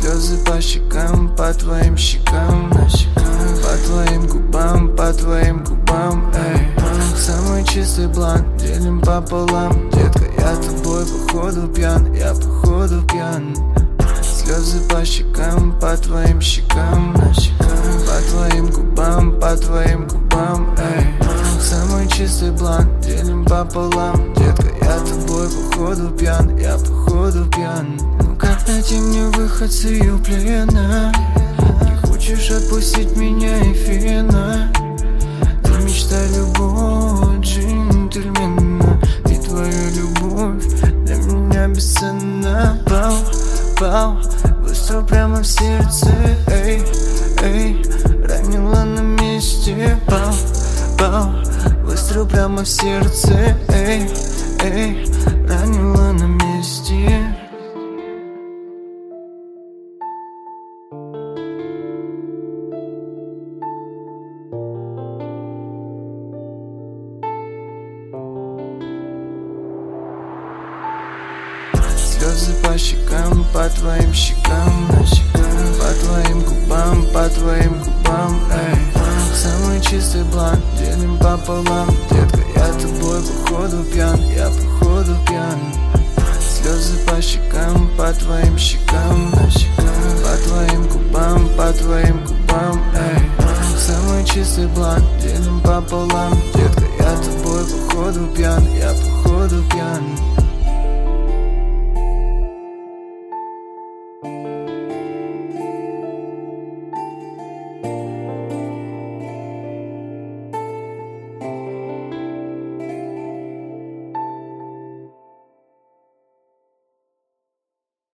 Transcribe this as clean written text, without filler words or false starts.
Слезы по щекам, по твоим щекам, по твоим губам, по твоим губам, эй. Самый чистый бланк делим пополам. Детка, я тобой походу пьян, я походу пьян. Слезы по щекам, по твоим щекам, по твоим губам, по твоим губам, эй. Самый чистый бланк делим пополам. Детка, я тобой походу пьян, я походу пьян. Ну как найти мне выход с ее плена? Не хочешь отпустить меня, эфирно? Ты мечта любого джентльмена, и твоя любовь для меня бесценна. Пау, пау, выстрел прямо в сердце, эй, эй, ранила на месте. Пау, пау, выстрел прямо в сердце, эй, эй, ранила на месте. Слезы по щекам, по твоим щекам, по твоим губам, по твоим губам, эй. Самый чистый бланк делим пополам. Детка, я тобой походу пьян, я походу пьян. Слезы по щекам, по твоим щекам,